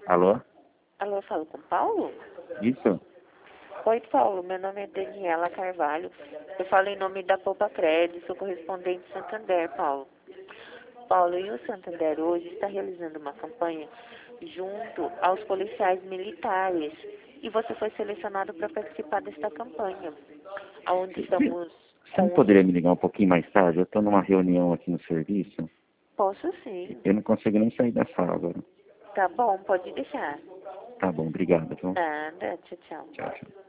Alô? Alô, eu falo com o Paulo? Isso? Oi, Paulo, meu nome é Daniela Carvalho. Eu falo em nome da Poupa Crédito, sou correspondente Santander, Paulo. Paulo, e o Santander hoje está realizando uma campanha junto aos policiais militares. E você foi selecionado para participar desta campanha, onde estamos Você não com poderia me ligar um pouquinho mais tarde? Eu estou numa reunião aqui no serviço. Posso sim. Eu não consigo nem sair da sala agora. Tá bom, pode deixar. Tá bom, obrigado, viu? Nada, tchau, tchau. Tchau, tchau.